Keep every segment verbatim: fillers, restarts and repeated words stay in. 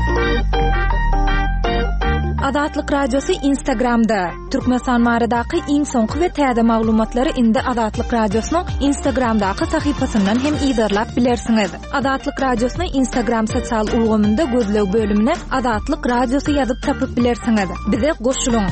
Adatlyk radiosu Instagramda. Türkmenistan maradaky iň soňky we täze maglumatlary indi Adatlyk radiosynyň Instagramdaky sahypasyndan hem ýa-da bilersiňiz. Adatlyk radiosynyň Instagram sosial ulgamynda gözleg bölümine Adatlyk radiosu ýazyp tapyp bilersiňiz. Bize goşulyň.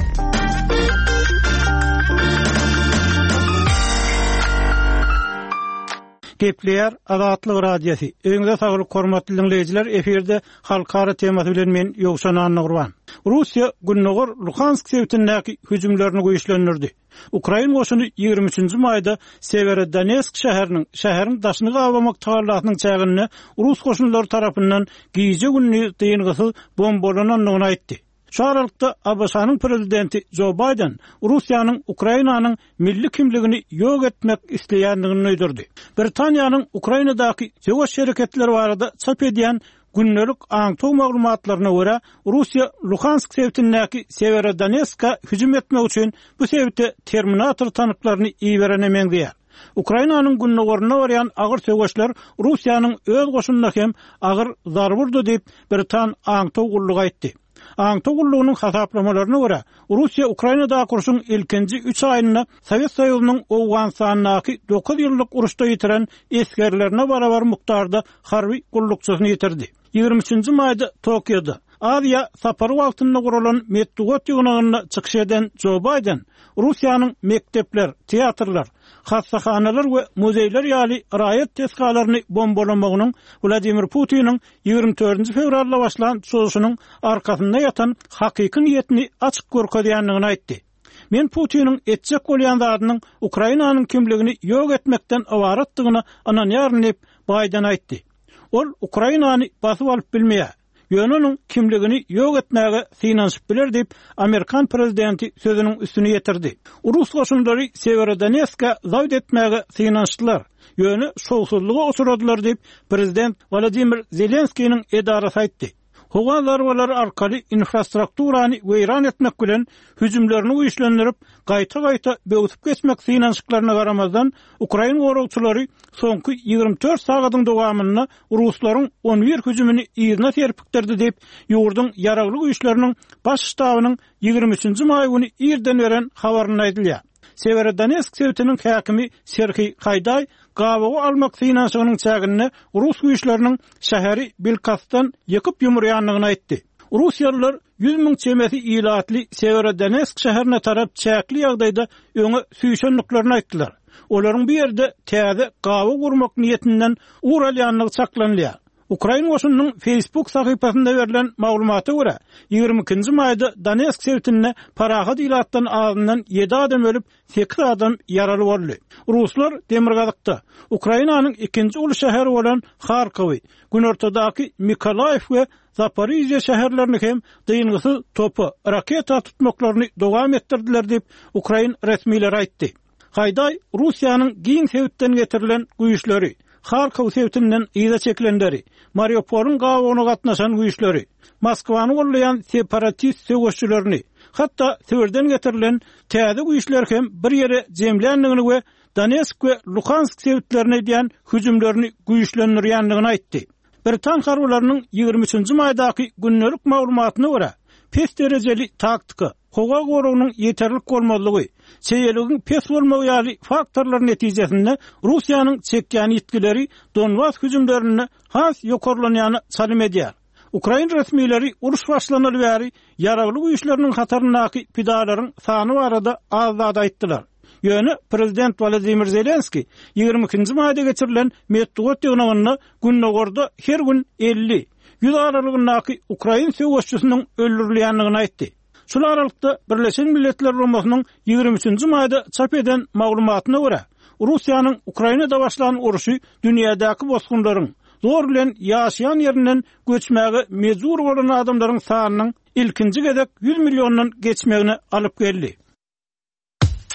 Gepler Adatlyk radiosu. Öňde saglyk hormatly dinleýijiler, eferde halkara temasy bilen men Ýogşan Annagurban. Russiýa Günnogor Luhansk sewtindäki hüjümlerini goýuşlandyrdy. Ukraina goşuny ýygrimi üçinji maýda Severodonetsk şäheriniň şäheriň daşyny gabamak taýlatynyň çägini Rus goşunlary tarapyndan giýje günni tyýyngysy bombalananyny aýtdy. Şu aralykda A B S-nyň prezidenti Joe Biden Russiýanyň Ukrainanyň milli kimligini ýok etmek isleýändigini öýdürdi. Britaniýanyň Ukrainadaky söwüş şereketleri barada çap edýän günnelik aňtaw maglumatlaryna görä, Russiýa Luhansk sewtindäki Severodonetska hüjüm etmek üçin bu sewtde Terminator tanıklaryny iýerene meňdiýär. Ukrainanyň günnogoruna barýan agyr söwüşler Russiýanyň öz goşununa hem agyr zar burdy diýip Britan aňtaw gullugy aýtdy. Aňtaw gullugynyň hasaplamalarına görä, Russiýa Ukrainada kurşun ilkinji üç aýyna Sowet Soýuzynyň Owganstanyňky dokuz ýyllyk uruşda ýitiren eskerlerine barabar mukdarda harby gullukçysyny ýitirdi. ýygrimi üçinji maýda Tokioda Aziya sapary wagtynda guralan Medvedev ýygynyna çykyş eden Joe Biden Russiýanyň mekdepler, teatrlar, hassahanalar we muzeýler ýaly raýat teskalaryny bombalamagynyň Vladimir Putiniň ýygrimi dördünji fevralda başlan soýuşynyň arkasynda ýatan hakyky niýetini açyk görkezýändigini aýtdy. Men Putiniň etjek bolýan zadynyň Ukrainanyň kimligini ýok etmekden awaratdygyny ananýaryn diýip Biden aýtdy. Ol Ukrainany basyp alyp bilmeýär. Ýöneň kimligini ýok etmäge synanyp biler diýip Amerikan prezidenti sözüniň üstüne ýetirdi. Rus goşunlary Severodonetska zawd etmäge synanyşdylar. Ýöne şowsuzlyga osuradylar diýip prezident Vladimir Zelenskiýiň edarasy aýtdy. Howa zarbalary arkaly infrastrukturany weýran etmek bilen hüjümlerini güýçlendirip, gaýta-gaýta böwütüp geçmek synanyşyklaryna garamazdan Ukraina goragçylary soňky ýygrimi dört sagatyň dowamynda Ruslaryň on bir hüjümini ýerine serpikdirdi diýip ýurduň ýaragly güýçleriniň baş ştabynyň ýygrimi üçinji maý güni ýerden beren habaryny aýdylýar. Severodonetsk sewtiniň häkimi Serhiy Hayday gabagy almak synanyşynyň çägini Rus güýçleriniň şäheri Belkastan ýykyp ýumurýanlygyny aýtdy. Russiýalılar yüz miň çemesi ilatly Severodonetsk şäherine tarap çäkli ýagdaýda öňe süýşenliklaryny aýtdylar. Olaryň bir ýerde täze gaba gurmak niýetinden uralýanlygy çaklanýar. Ukraina goşunynyň Facebook sahypasynda berilen maglumata görä, ýygrimi ikinji maýda Donetsk sewtinde parahat ilatdan ağzından ýedi adam ölüp, sekiz adam ýaraly boldy. Ruslar Demirgazykda Ukrainanyň ikinji uly şäheri bolan Kharkowy, günortadaky Mykolaýew we Zaporizhye şäherlerini hem dyýyngysy topy, raketa tutmaklaryny dowam etdirdiler diýip Ukraina resmiýleri aýtdy. Hayday Russiýanyň giň sewtden getirilen güýçleri, Kharkow sewtinden ýa-da çeklenleri, Mariupolyň gawagyna gatnaşan güýçleri, Moskwany gollayan separatist söwüşçülerini, hatda Sewerden getirilen täze güýçler hem bir ýere jemländigini we Donetsk we Luhansk sewtlerine diýen hüjümlerini güýçlendirýändigini aýtdy. Britan harbylarynyň ýygrimi üçinji maýdaky günnelik maglumatyna görä, pes derejeli taktika, howa goragynyň ýeterlik bolmadygy, çeýeligiň pes bolmagy ýaly faktorlar netijesinde Russiýanyň çekýän ýetkileri Donbas hüjümlerini has ýokarlanýany salym edýär. Ukraina resmiýleri uruş başlanaly bäri ýaragly güýçleriniň hataryndaky pidalaryň sany barada azad aýtdylar. Ýöne prezident Vladimir Zelenskiy ýygrimi ikinji maýda geçirilen Medvedev ýygynyna günnogorda her gün elli ýüz aralygyndaky Ukraina söwüşçüsiniň öldürilýändigini aýtdy. Şol aralykda Birleşen Milletler Romasynyň ýygrimi üçinji maýda çap eden maglumatyna görä, Russiýanyň Ukrainada başlanan uruşy dünýädäki bosgunlaryň zor bilen ýaşaýan ýerinden göçmäge mejbur bolan adamlaryň sanynyň ilkinji gezek yüz milyondan geçmegine alyp geldi.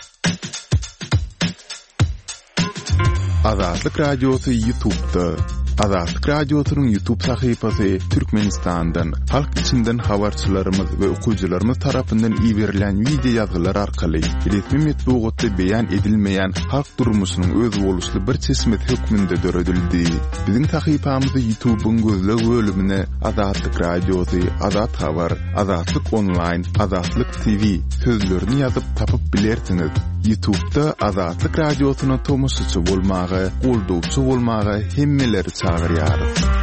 Azatlyk radiosu YouTube'da Azatlyk Radiosynyň YouTube sahypasy Türkmenistandan, halk içinden habarçylarymyz we okuwçylarymyz tarapyndan ýiberilen video ýazgylar arkaly resmi metbuatda beýan edilmeýän halk durmuşynyň öz boluşly bir çeşmet hökmünde döredildi. Biziň sahypamyzy YouTube'un gözleg bölümine Azatlyk Radiosy, Azat Habar, Azatlyk Online, Azatlyk T V sözlerini ýazyp tapyp bilersiňiz. YouTube'da Azatlyk Radiosyna tomoşçy bolmagy, goldowçy bolmagy hemmeleri çağırýar.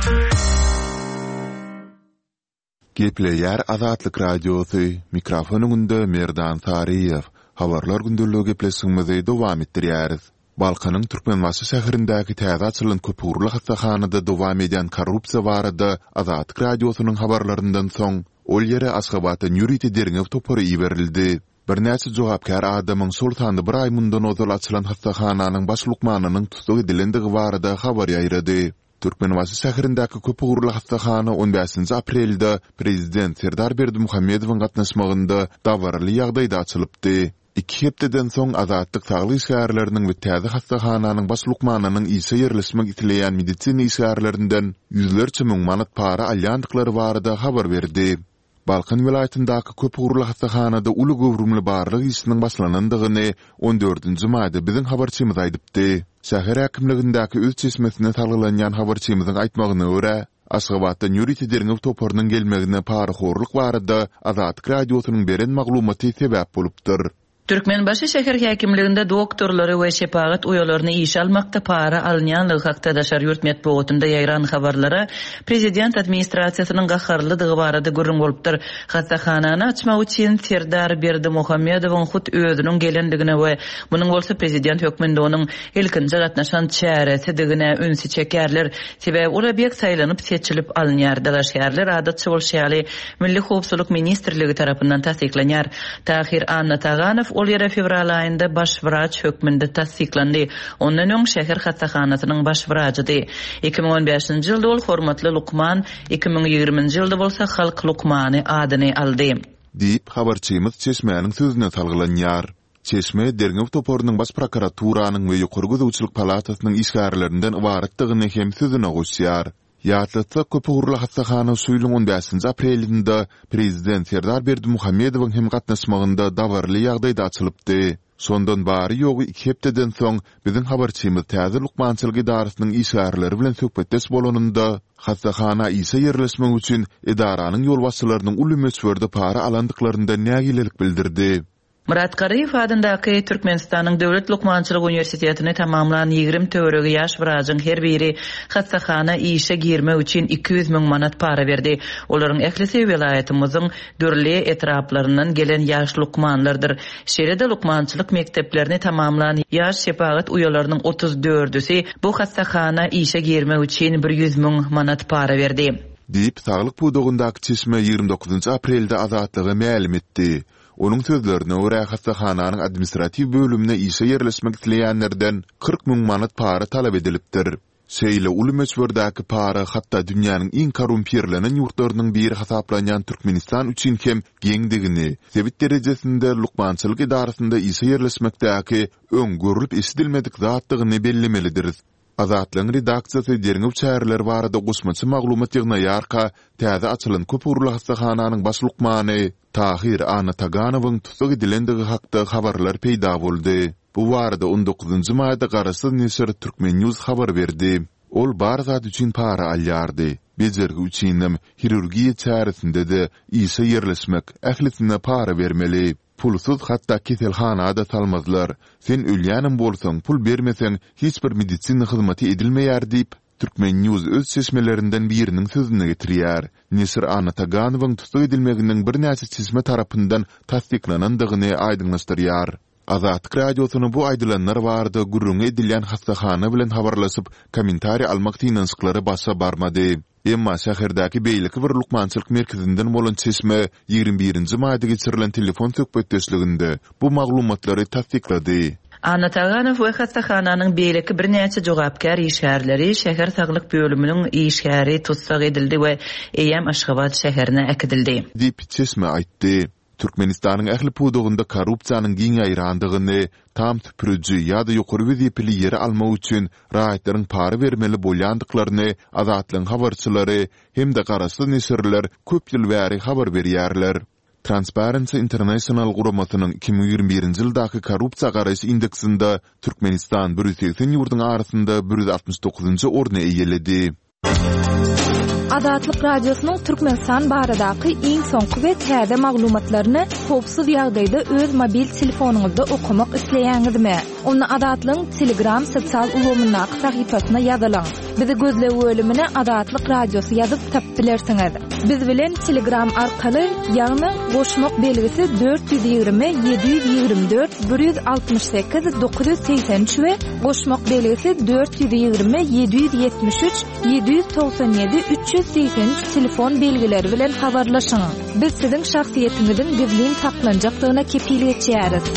Gepleýär Azatlyk Radiosy, mikrofonunda Merdan Tariýew. Habarlar gündürlüğü gepleşigimizi dowam etdirýäris. Balkanyň Türkmenbaşy şäherindäki täze açylan köpürli hastahanada dowam eden korrupsiýa barada Azatlyk Radiosynyň habarlaryndan soň ol ýere Aşgabatda ýürüýti derňew topary iberildi. Bir näçe jogapkar adamyň Sultany bir ay mundan ozal açylan hastahananyň baş lukmanynyň tutup edilendigi barada habar ýaýrady. Türkmenbaşy şäherindäki köpürli hastahana on beşinji aprelde Prezident Serdar Berdimuhammedowyň gatnaşmagynda dawarly ýagdaýda açylypdy. İki hepdeden soň Azatlyk saglyk şäherleriniň we täze hastahananyň baş lukmanynyň ýyşa ýerleşmek itileýän medisina şäherlerinden ýüzlerçe müň manat para alýandyklary barada habar berdi. Balkan vilayetindäki köpürli hastahanada uly gowrumly barlyk işiniň başlanandygyny on dördünji maýda biziň habarçymyz aýdypdy. Şäher häkimligindäki öz çeşmesine talylanýan habarçymyzyň aýtmagyna görä, Aşgabatda ýürüýti derňew toparynyň gelmegine para horluk barada Azatlyk Radiosynyň beren maglumaty sebäp bolupdyr. Türkmenbaşy şäher häkimliginde doktorlary we şepagat uyalaryny iş almakda para alınýanlygy hakda daşar ýurt metbuatynda ýaýran habarlara prezident administrasiýasynyň gaharlydygy barada görüň bolupdyr. Hastahanany açmak üçin Serdar Berdimuhammedowyň hut özüniň gelendigine we munyň bolsa prezident hökmünde onuň ilkinji gatnaşan çäresidigine ünsü çekerler. Sebäbi ola bek saýlanyp seçilip alınýar. Daşarlar adatçy bolşaly Milli Howpsuzlyk Ministrligi tarapyndan tasdiklanýar. Tahir Anna Taganov ol ýere fevral aýynda baş wraç hökmünde tasdiklandy. Ondan öň şäher hastahanasynyň baş wraçydy. iki ming on beşinji ýylda ol hormatly Lukman, iki ming ýigriminji ýylda bolsa halk Lukmany adyny aldy. Diýip habarçymyz Çeşmeýäniň sözüne salgylanýar. Çeşme derňew toparynyň baş prokuraturanyň we ýokary gözüçilik palatasynyň işgärlerinden ibaretdigini hem sözüne goşýar. Ýatlatsa köpürli hastahana suýluň on beşinji aprelinde Prezident Serdar Berdimuhammedowyň hem gatnaşmagynda dawarly ýagdaýda açylypdy. Sondan bary ýogy iki hepdeden soň biziň habarçymyz täze lukmançylyk idarasynyň işgärleri bilen söhbetdeş bolanynda hastahana ýyşa ýerleşmek üçin idaranyň ýolbaşçylarynyň uly meçberde para alandyklarynda nägilelik bildirdi. Murat Garyýew adyndaky Türkmenistanyň Döwlet Lukmançylyk Uniwersitetini tamamlanan ýigrim töweregi ýaş wraçyň her biri hastahana işe girmek üçin iki yüz müň manat para berdi. Olaryň ehlisi vilayetimiziň dörli etraplarynyň gelen ýaş lukmanlardyr. Şeride lukmançylyk mekteplerini tamamlanan ýaş şepagat uyalarynyň otuz dördüsi bu hastahana işe girmek üçin bir yüz müň manat para berdi. Diýip Saglyk Budagyňdaky Çeşme ýygrimi dokuzynji aprelde azatlygy ma'lum etdi. Onun sözlerine görä hastahananyň administrativ bölümine işe ýerleşmek dileýänlerden kırk müň manat para talap edilipdir. Şeýle uly meçberdäki para hatda dünýäniň iň korrumpirlenen ýurtlarynyň biri hasaplanýan Türkmenistan üçin hem geňdigini, sebit derejesinde lukmançylyk idarasynda işe ýerleşmekdäki öň görülip eşidilmedik zatdygyny bellemelidir. Azatlyň redaksiýasy derňew çäherler barada gosmaçy maglumat ýygnaýarka täze açylan köpürli hastahananyň baş lukmany Tahir Anna Taganowyň tutuk edilendigi hakda habarlar peýda boldy. Bu barada on dokuzynji maýda Garasyz Neşr Türkmen News habar berdi. Ol bar zat üçin para alýardy. Bezergi üçinem hirurgiýa çäresinde de işe ýerleşmek, ählisine para bermeli. Pulsuz hatda keselhanada salmazlar. Sen ölýänim bolsaň, pul bermeseň hiç bir medisina hyzmaty edilmeýär diýip Türkmen News öz çeşmelerinden biriniň sözüne getirýär. Neşr Anna Taganowyň tutuk edilmeginiň bir näçe çeşme tarapyndan tasdiklanandygyny aýdynlaşdyrýar. Azatlyk Radiosyny bu aýdylanlar barada gurrun edilýän hastahana bilen habarlaşyp kommentari almak tinançyklary başa barmady. Emma şäherdäki beýleki bir lukmançylyk merkezinden bolan Çeşme ýygrimi birinji maýda geçirilen telefon söhbetdeşliginde bu maglumatlary tasdiklady. Anna Taganow we hastahananyň beýleki bir näçe jogapkar işgärleri şäher saglyk bölüminiň işgäri tutsak edildi we eýem Aşgabat şäherine ekidildi. Diýip Çeşme aýtdy. Türkmenistanyň ähli pudugunda korrupsiýanyň giň aýrandygyny, tam tüpürüji ýa-da ýokary wezipli ýere almak üçin raýatlaryň para bermeli bolýandyklaryny azatlyň habarçylary hem de garasy neşirler köp ýyl bäri habar berýärler. Transparency International guramatynyň iki bin ýygrimi birinji ýyldaky korrupsiýa garaşy indeksinde Türkmenistan bir ýüz seksen ýurdun arasynda bir ýüz altymyş dokuzunjy orny eýeledi. Adatlyk radiosynyň Türkmenistan baradaky iň soňky we täze maglumatlaryny howpsuz ýagdaýda öz mobil telefonuňyzda okumak isleýäňizmi? Onu Adatlyň Telegram sosial ulgamynyň sahypasyna ýazylaň. Bizi gözle bölümine Adatlyk Radyosu ýazyp tap bilersiňiz. Biz bilen Telegram arkaly ýagny goşmak belgisi dört yüz ýygrimi yedi yüz ýygrimi dört bir yüz altymyş sekiz dokuz yüz seksen üç we goşmak belgisi dört yüz ýygrimi yedi yüz ýetmiş üç yedi yüz toksan ýedi üç yüz seksen üç telefon belgileri bilen habarlaşyň. Biz siziň şahsiýetiňizin gizlin saklanjakdygyna kepillik etýäris.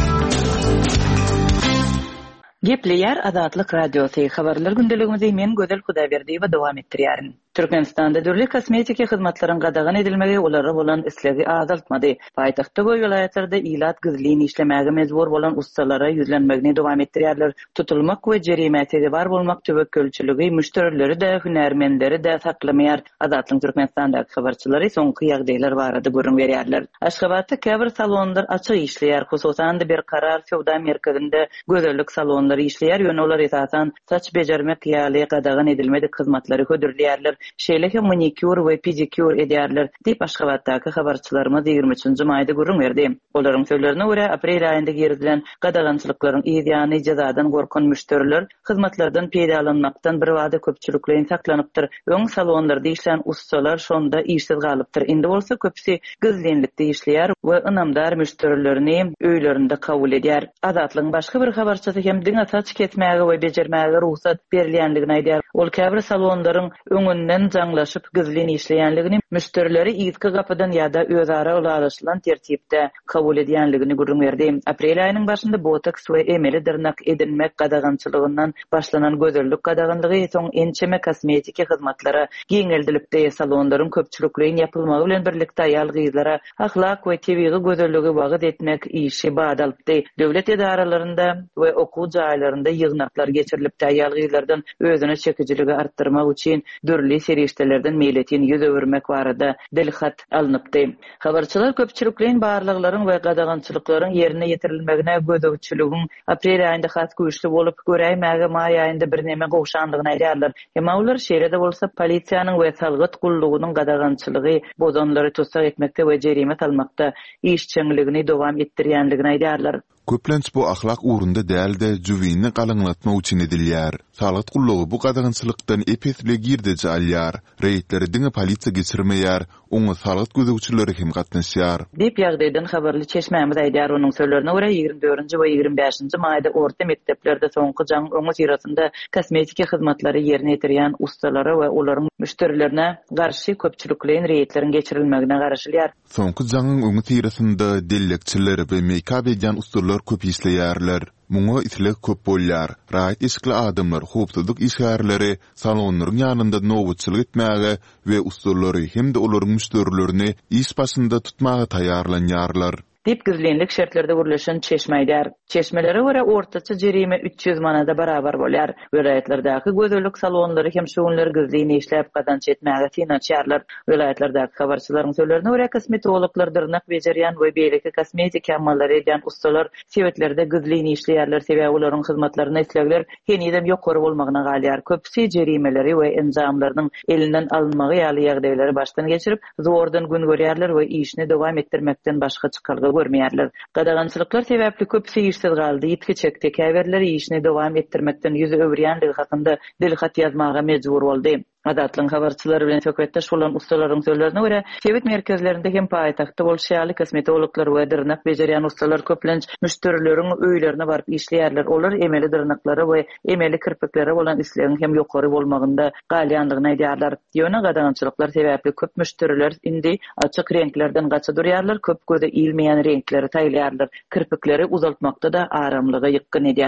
Gepleyer Adatlyk Radyosu habarlar gündeligimizi men Gözel Hudaýberdi we dowam etdirýärin. Türkmenistanda dürli kosmetika hyzmatlaryň gadagan edilmegi olara bolan islegi azaltmady. Paýtagtda we vilayatlarda ilat gizlin işlemäge mezbur bolan ustalara ýüzlenmegini dowam etdirýärler. Tutulmak we jerimätege bar bolmak töwekkülçiligi müşterileri de hünärmenleri de saklamaýar. Adatlyň Türkmenistandaky habarçylary soňky ýagdaýlar barada görüň berýärler. Aşgabatda käbir salonlar açyk işleýär. Hususan bir karar sowda merkezinde gözellik salonlary işleýär. Ýöne olar esasan saç bejermek ýaly gadagan edilmedik hyzmatlary hödürleýärler. Şeýleki manikür we pedikür edýärler diýip Aşgabatdaky habarçylarymyz ýygrimi üçinji maýda görüň berdi. Olaryň sözlerine görä aprel aýynda gerilen gadagançylyklaryň ýa-ni jazadan gorkan müşteriler hyzmatlardan peýdalanmakdan bir wada köpçüliklerin saklanypdyr. Öň salonlarda işleýän ustalar şonda işsiz galypdyr. Indi bolsa köpsi gizlenlikde işleýär we ynamdar müşterilerini öýlerinde kabul edýär. Azatlyň başga bir habarçysy hem diňe saç ketmäge we bejermäge ruhsat berilýänligini aýdýar. Ol käbir salonlaryň öňünden jaňlaşyp gizlen işleýänligini müşterileri ýytky gapydan ýa-da özara ulaşylan tertipde kabul edýänligini görüň berdi. Aprel aýynyň başynda botoks we emeli dirnak edinmek gadagançylygyndan başlanan gözellik gadaganlygy soň ençeme kosmetika hyzmatlary giňeldilipdi. Salonlaryň köpçüliklerin ýapylmagy bilen birlikde aýal gyzlara ahlak we tebigy gözelligi bagyd etmek işi badalypdy. Döwlet edaralarynda we okuw jaýlarynda ýygnaklar geçirilipdi. Aýal gyzlardan özüne çekijiligi artdyrmak üçin dürli seriştelerden meýletin ýüz öwürmek barada dilhat alınıpdy. Habarçylar köpçüliklerin barlyklaryň we gadagançylyklaryň ýerine ýetirilmegine gözegçiligiň aprel aýynda has güýçli bolup göräýmäge maý aýynda bir näme gowşandygyny aýdýarlar. Hem olar şeýrede bolsa polisiýanyň we salgyt gullugynyň gadagançylygy bozonlary tutsak etmekde we jerimet almakda işçiligini dowam etdirýänligini aýdýarlar. Köplenç bu ahlak uğrunda değil de jüwini galanlatma üçin edilýär. Salat gullugy bu gadagançylykdan epesle girdeji alýar. Reýtleri diňe polisiýa geçirmeýär, oňa salat gözegçileri hem gatnaşýar. Dip ýagdaýdan habarly çeşmämiz aýdýar. Onuň sözlerine görä ýygrimi dördünji we ýygrimi beşinji maýda orta mekteplerde soňky jaň öňe ýyrasynda kosmetika hyzmatlary ýerine ýetirýän ustalara we olaryň müşterilerine garşy köpçüliklerin reýtlerin geçirilmegine garaşylýar. Soňky jaňyň öňe ýyrasynda dellekçiler we make-up edýän ustalar köp işleýärler. Muňa isle köp bolýar. Raýat işkili adamlar, howpsuzlyk işgärleri salonlaryň ýanynda nowatçylyk etmäge we ustalary hem de olaryň müşterilerini iş başynda tutmaga taýýarlanýarlar. Dip gizlenlik şertlerde gürleşen çeşmeýdär. Çeşmelere görä ortaça jerime üç yüz manada barabar bolýar. Vilayatlardaky gözellik salonlary hem şoňlar gizlen işläp gadanç etmäge finansýarlar. Vilayatlardaky habarçylaryň sözlerine görä kosmetologlar dyrnak bejerýän we beýleki kosmetika ammallary edýän ustalar sewetlerde gizlen işleýärler, sebäbi olaryň hyzmatlaryna islegler henidem ýokary bolmagyna galýar. Köpsi jerimeleri we enzamlarynyň elinden alınmagy ýaly ýagdaýlary başdan geçirip zordan gün görýärler we işini dowam etdirmekden başga çykargy görmeýärler. Gadagançylyklar sebäpli köpsi işsiz galdy. Ýitki çekdi. Käbirleri işini dowam etdirmekden ýüz öwürýänligi hakynda dilhat ýazmaga mejbur boldy. Adatlyň habarçylary bilen söhbetdeş bolan ustalaryň sözlerine görä, şewet merkezlerinde hem paýtagtda bolşýaly kosmetologlar we dyrnak bejerýän ustalar köplenç müşterileriň öýlerine baryp işleýärler. Olar emeli dyrnaklary we emeli kirpikleri bolan islegiň hem ýokary bolmagynda galýanlygyny aýdýarlar. Ýöne gadagançylyklar sebäpli köp müşteriler indi açyk renklerden gaça durýarlar, köp göze ilmeýän renkleri taýlýarlar. Kirpikleri uzaltmakda da aramlygy ýykyn edýärler.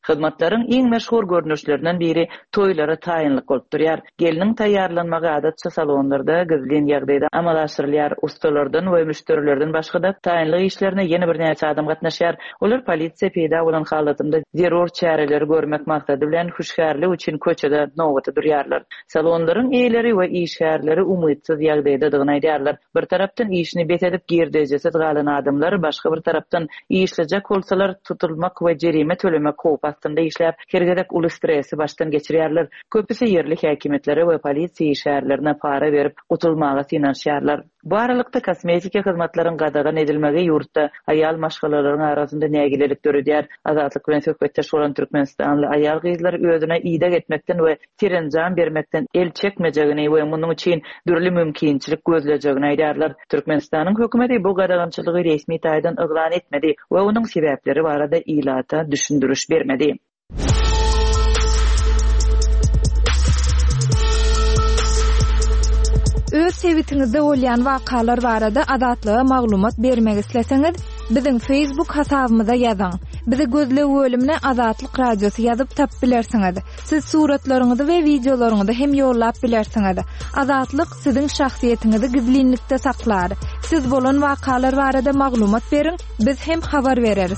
Hyzmatlaryň iň meşhur görnüşlerinden biri toýlara taýynlyk bolup durýar. Geliniň taýýarlanmagy adatça salonlarda gizlin ýagdaýda amalaşdyrylýar. Ustalardan we müşterilerden başga da taýynlyk işlerine ýene bir näçe adam gatnaşýar. Olar polisiýa peýda bolan halatynda zerur çäreleri görmek maksady bilen huşgärlik üçin köçede nowgaty durýarlar. Salonlaryň eýleri we işgärleri umytsyz ýagdaýda dygyny aýdýarlar. Bir tarapdan işini betedip girdejesi galan adamlar, başga bir tarapdan işlejek bolsalar tutulmak we jerime tölemek howp astynda işläp, hergedek uly stresi başdan geçirýärler. Köpüsi yerlik häkimetlere we polisiýa işgärlerine para berip gutulmaga synanýarlar. Bu aralykda kosmetika hyzmatlaryň gadagan edilmegi ýurtda aýal maşgalalaryň arasynda nägilelik görýär. Azatlyk bilen söhbetdeş bolan Türkmenistanly aýal gyzlar özüne ýyda getmekden we tirenjan bermekden el çekmejegini we munyň üçin dürli mümkinçilik gözlejegini aýdýarlar. Türkmenistanyň hökümeti bu gadagançylygy resmi taýdan yglan etmedi we onuň sebäpleri barada ilata düşündürüş bermedi. Öz sewitinizde bolýan wakalar barada adatlyga maglumat bermek isleseňiz, biziň Facebook hasabymyza ýazyň. Bizi gözle bölümine Azatlyk Radiosu ýazyp tap bilersiňiz. Siz suratlaryňyzy we videolaryňyzy hem ýollap bilersiňiz. Azatlyk siziň şahsiýetiniňizi gizlinlikde saklar. Siz bolan wakalar barada maglumat beriň, biz hem habar bereriz.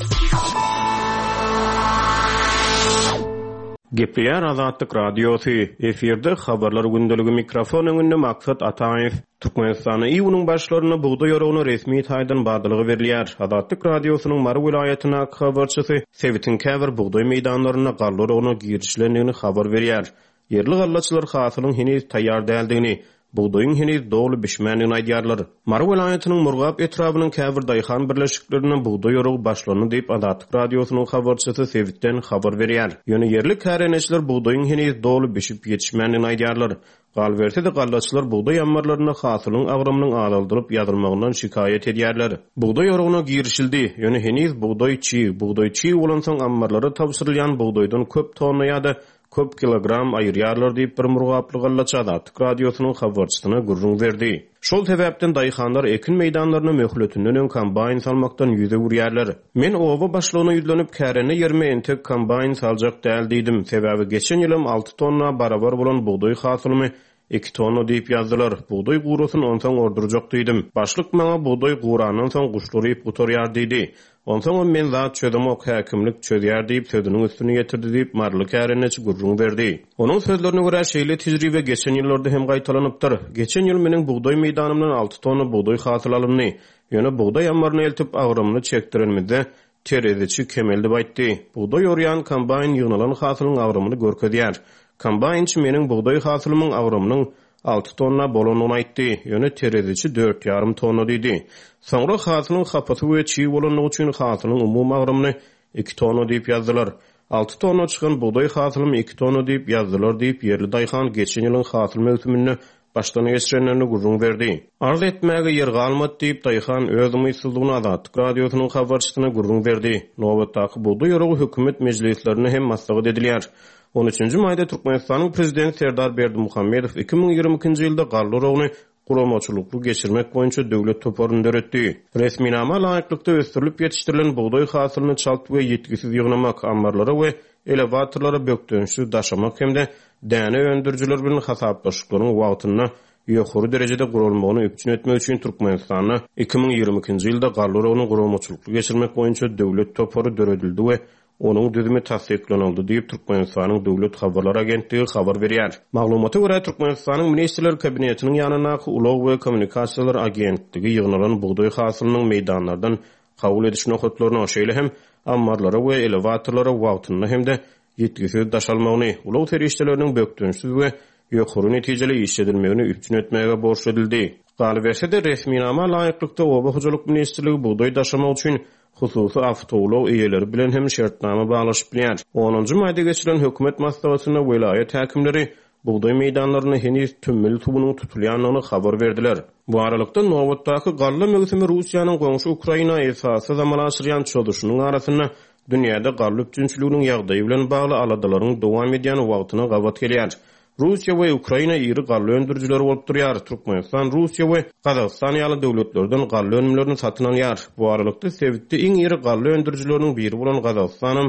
Gepleýär Azatlyk Radiosu. Eferde habarlar gündəligi mikrofon öňünde Maksat Ataýew. Türkmenistanyň iýunyň başlaryna buğda ýorugyny resmi taýdan badylygy berilýär. Azatlyk Radiosynyň Mary vilayatyna habarçysy Sewitin käbir buğda meýdanlaryna gallarlygyny girişlendigini habar berýär. Yerli gallaçylar hasylyň heniz taýýar däldigini, buğdaýyň heniz dogly bişmänligini aýdýarlar. Mary vilayatynyň Murgap etrabynyň käbir daýhan birleşiklerine buğda ýorugy başlanyny diýip Azatlyk Radiosynyň habarçysy Sewitden habar berýär. Ýöne yerli käreneçler buğdaýyň heniz dogly bişip ýetişmänligini aýdýarlar. Galberti de gallaçylar buğday ammarlaryna hasylyň agrymynyň alaldyryp ýadylmagyndan şikayet edýärler. Buğday ýorugyna girişildi. Ýöne heniz buğday çy, buğday çy bolan soň ammarlara tapşyrylýan buğdaýdan köp tonna ýa-da köp kilogram aýyrýarlar diýip bir Murgaply gallaç Azatlyk Radiosynyň habarçysyna gurrun berdi. Şol sebäpden daýhanlar ekin meýdanlaryna möhletünden kombayn salmakdan ýüze urýarlar. Men owa başlagyna ýüzlenip kärene ýerme entek kombayn saljak däl diýdim. Sebäbi geçen ýylym alty tonna barabar bolan buğday hasylymy iki tonna diýip ýazdylar. Buğday gurusyny onsoň ordurjak diýdim. Başlyk maňa buğday guranyň soň guşlaryp gutarýar diýdi. Onsoň men zat çözemok häkimlik çözýär diýip sözüniň üstüne ýetirdi diýip marly käreneçi gurrun berdi. Onuň sözlerine görä şeýle tejribe geçen ýyllarda hem gaýtalanypdyr. Geçen ýyl meniň buğday meýdanymdan alty tonna buğday hasyl alyndy. Ýöne buğday ammaryny eltip agrymyny çekdirenmizde tereziçi Kemal diýip aýtdy. Buğday ýorýan kombayn ýygnalan hasylyň agrymyny görkezýär. Kombaynçy meniň buğday hasylymyň agrymynyň alty tonna bolanyny aýtdy. Ýöne tereziçi dört ýarym yarım tonna diýdi. Soňra hasylyň hapasy we çy bolanyny üçin hasylyň umum agrymyny iki tonna diýip ýazdylar. alty tonna çykan buğday hasylym iki tonna diýip ýazdylar diýip yerli daýhan geçen ýylyň hasyl mewsümini başdan geçirenlerini gurrun berdi. Arz etmäge ýer galmat diýip daýhan öz umytsuzlygyny Azatlyk Radiosynyň habarçysyna gurrun berdi. Nowatdaky buğday ýorugy hökümet mejlislerine hem maslahat edilýär. on üçünji maýda Türkmenistanyň prezidenti Serdar Berdimuhammedow iki ming ýygrimi ikinji ýylda gallarlygyny guramaçylykly geçirmek boýunça döwlet toparyny döretdi. Resminama laýyklykda ösdürilip ýetişdirilen buğday hasylyny çalt we ýetkisiz ýygnamak, ammarlara we elevatorlara bökdönüşi daşamak hemde däne öndürjiler bilen hasaplaşyklaryň wagtyna ýokary derejede gurulmagyny üpçün etmek üçin Türkmenistanyň iki ming ýygrimi ikinji ýylda gallarlygyny guramaçylykly geçirmek boýunça döwlet topary döredildi we onuň düzümi tasdiklanyldy diýip Türkmenistanyň döwlet habarlar agentligi habar berýär. Maglumata görä Türkmenistanyň Ministrler Kabinetiniň ýanyna Ulug we Kommunikasiýalar agentligi ýygnalan buğday hasylynyň meýdanlardan kabul ediş nokatlaryny şeýle hem ammarlara we elevatorlara wagtyna hemde ýetkisiz daşalmagyny, ulug terişdeleriniň bökdönüşsiz we ýokary netijeli iş edilmegini üpçün etmäge borç edildi. Galberti de resminama laýyklykda Oba Hojalyk Ministrligi buğday daşamak üçin hususy awtolog eýeleri bilen hem şertnama baglaşyp bilýär. onunji maýda geçiren hökümet maslahatyna vilayet häkimleri buğday meýdanlaryny heniz tümmül tubunyň tutulýanyny habar berdiler. Bu aralykda Nowatdaky galla mewsimi Russiýanyň goňşy Ukraina esasy zamanaşyrýan çöldüşüniň arasynda dünýäde galla üçinçiliginiň ýagdaýy bilen bagly aladalaryň dowam edýän wagtyna gabat gelýär. Russiýa we Ukraina ýyry galla öndürjileri bolup durýar. Türkmenistan, Russiýa we Gazagystan ýaly döwletlerden galla önümlerini satyn alýar. Bu aralykda Sewitde iň ýyry galla öndürjileriniň biri bolan Gazagystanyň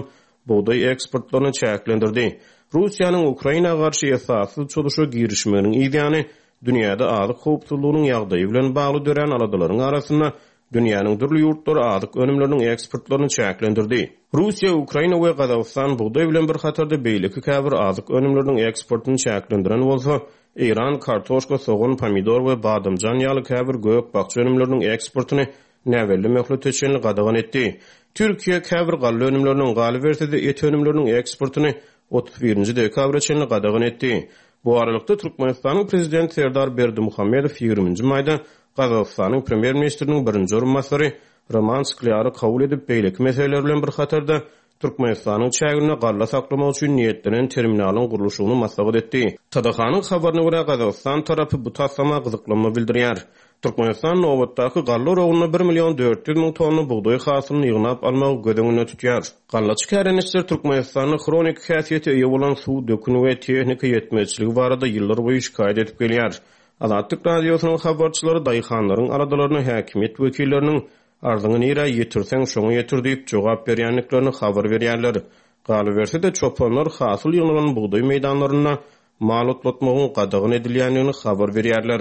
buğday eksportlaryny çäklendirdi. Russiýanyň Ukraina garşy esassy çoluşa girişmeginiň ideýany dünýäde azyk howpsuzlygynyň ýagdaýy bilen bagly dören aladalaryň arasynda dünýäniň dürli ýurtlary azyk önümleriniň eksportlaryny çäklendirdi. Russiýa, Ukraina we Gazawstan buğday bilen bir hatarda beýleki käbir azyk önümleriniň eksportyny çäklendiren bolsa, Iran kartoşka, soğan, pomidor we badamjan ýaly käbir gök bakça önümleriniň eksportyny näwelli möhlet etýänini gadagan etdi. Türkiýe käbir gally önümleriniň galy bersede et önümleriniň eksportyny otuz birinji dekabrga çenli gadagan etdi. Bu aralykda Türkmenistanyň prezidenti Serdar Berdimuhammedow ýygrüminji maýda Gazawstanyň premier ministriniň birinji orunmasary Roman Skляry kabul edip beýleki meseleler bilen bir hatarda Türkmenistanyň çägine galla saklamak üçin niýetlenen terminalyň gurulşyny maslahat etdi. Tadahanyň habaryna görä Gazawstan tarapy bu taslama gyzyklanma bildirýär. Türkmenistan nowatdaky galla roguny bir million dört ýüz ming tonna buğday hasylyny ýygnap almagy gödüňine tutýar. Galla çykaranyslar Türkmenistanyň kronik häsiýeti ýa bolan suw dökünü we tehnika ýetmezçiligi barada ýyllar boýy şikayet edip gelýär. Azatlyk radiosynyň habarçylary daýhanlaryň aradalaryna häkimet wekilleriniň arzyny nire ýetirseň şoňa ýetir diýip jogap berýänliklerini habar berýärler. Galy berse de çopanlar hasyl ýygnanan buğday meýdanlaryna mal otlatmagyň gadagyny edilýänligini habar berýärler.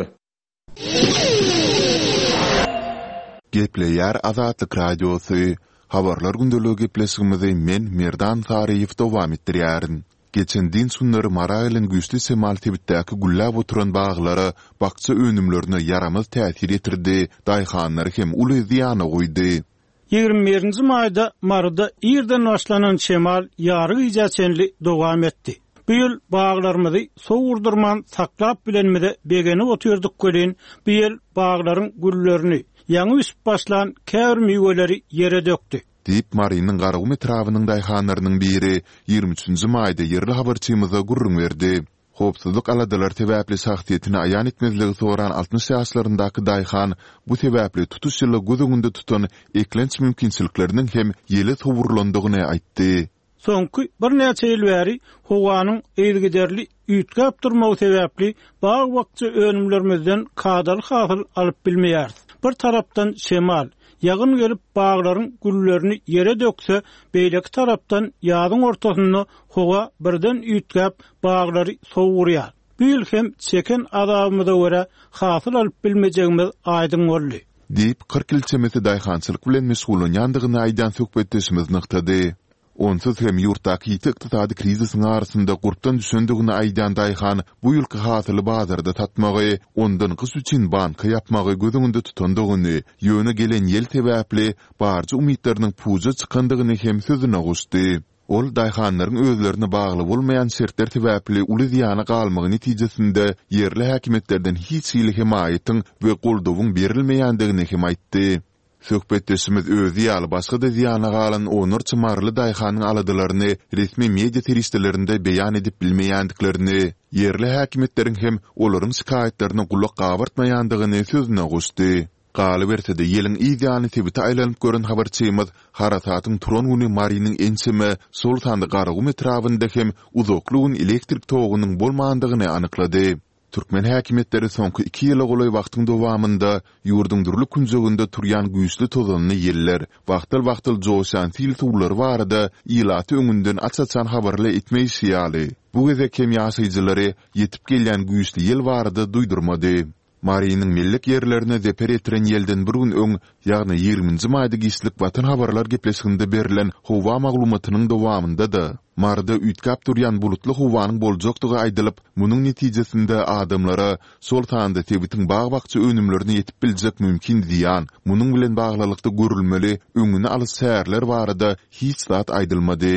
Gepleýär Azatlyk radiosy. Habarlar gündöligi gepleşigimizi men Merdan Tariýew dowam etdirýärin. Geçen din sunları Maraýlyň güýçli semal tebitdäki gullap oturan baglara bakça önümlerini yaramaz täsir etirdi, daýhanlary hem uly ziýana goýdy. ýygrimi birinji maýda Marada ýerden başlanan şemal ýary ýaçenli dowam etdi. Bu ýyl baglarymyzy sowurdurman saklap bilenmede begeni otyrdyk gören, bu ýyl baglaryň güllerini, ýaňy üsüp başlan käbir meýweleri ýere dökdi. Dip Marinyň garagy metrawynyň daýhanlarynyň biri ýygrimi üçinji maýda ýerli habarçymyza gurrun berdi. Howpsuzlyk aladalar sebäpli sagtyetini aýan etmezligi soran altmış ýaşlaryndaky daýhan bu sebäpli tutuş ýyly gözüňünde tutan eklenç mümkinçilikleriniň hem ýeli sowurlandygyny aýtdy. Soňky bir näçe ýyl bäri howanyň eýilgiderli üýtgäp durmagy sebäpli bag wagtça önümlerimizden kadal hasyl alyp bilmeýär. Bir tarapdan şemal ýagyn gelip baglaryň güllerini ýere dökse, beýleki tarapdan ýazyň ortasyny howa birden üýtgäp baglary sowurýar. Bu ýyl hem çeken adamyda görä hasyl alyp bilmejegimiz aýdyn boldy. Diýip kırk ilçemesi daýhançylyk bilen meşgulanýandygyny aýdan söhbetdeşimiz nyktady. Onsuz hem ýurtdaky ýytyksady krizisiň arasynda gurpdan düşendigini aýdan daýhan bu ýylky hasyly bazarda tatmagy, ondan gys üçin banka ýapmagy gözüňde tutandygyny, ýöne gelen ýel sebäpli barjy umytlarynyň puja çykandygyny hem sözüne goşdy. Ol daýhanlaryň özlerini bagly bolmaýan şertler sebäpli uly ziýana galmagy netijesinde ýerli häkimetlerden hiç ýyly hemaýatyň we goldawyň berilmeýändigini hem aýtdy. Söhbetdeşimiz özü ýaly başga da ziýana galan onur çymarly daýhanyň aladalaryny resmi media teristlerinde beýan edip bilmeýändiklerini, ýerli häkimetleriň hem olaryň şikaýetlerini gulak gabartmaýandygyny sözüne goşdy. Galy bersede ýeliň ideýany tebiti aýlanyp gören habarçymyz harasatyň turan güni Marinyň ençime sol sandy garagy metrawynda hem uzaklygyň elektrik togunyň bolmandygyny anyklady. Türkmen häkimetleri soňky iki ýyla golay wagtyň dowamında ýurduň durly künjeginde turýan güýçli tozanyny ýeller, wagtyl-wagtyl joşan sil suwlary barada ýylaty öňünden açaçan habarly etmeýşýaly. Bu gezek hem ýaşaýjylary ýetip gelýän güýçli ýel barada duýdurmady. Marinyň millik ýerlerine zeper etiren ýelden bir gün öň, ýagny ýygrimiňji maýda gişlik watan habarlar gepleşiginde berilen howa maglumatynyň dowamında da Marda üýtgäp durýan bulutly howanyň boljakdygy aýdylyp, munyň netijesinde adamlara sol tanda tebitiň bag-bakça önümlerini ýetip biljek mümkin diýan, munyň bilen baglylykda görülmeli öňüne alyp särler barada hiç zat aýdylmady.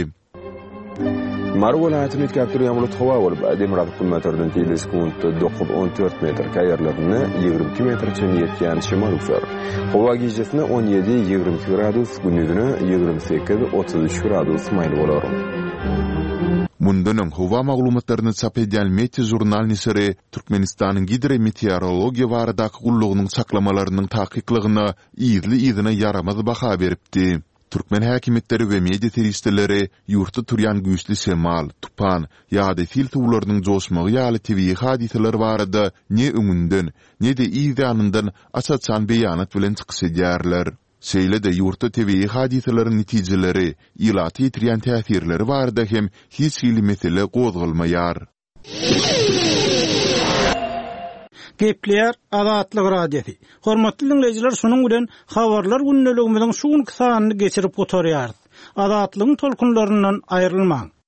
Mar welaýatyny üýtgäp durýan bulut howa bolup, demir akkumulyatordan tili sekundda dokuz on dört metr kaýarlygyny ýygrimi iki metrçe ýetýän şemal uçar. Howa gijesine on ýedi ýygrimi iki gradus, gündüzüne ýygrimi sekiz otuz üç gradus maýl bolar. Mundan öň howa maglumatlaryny çap edýän Meteor jurnal nisiri Türkmenistanyň hidrometeorologiýa baradaky gullugynyň saklamalarynyň takyklagyna ýyzly-ýyzyna yaramaz baha beripdi. Türkmen häkimetleri we media teristleri ýurtda turýan güýçli şemal, tupan, ýa-da fil suwlarynyň joşmagy ýaly tebii hadiseler barada ne öňünden, ne de ýyzanyndan açaçan beýanat bilen çykyş edýärler. Şeýle de ýurtda tebii hadiselerin netijeleri, ilaty ýitirýän täsirleri barda hem hiç hili mesele gozgulmaýar. Gepler Azatlyk radiosi. Hormatly dinleýijiler, şunuň bilen habarlar günneligimiziň şuň kysanyny geçirip oturýar. Azatlygyň tolkunlaryndan aýrylmaň.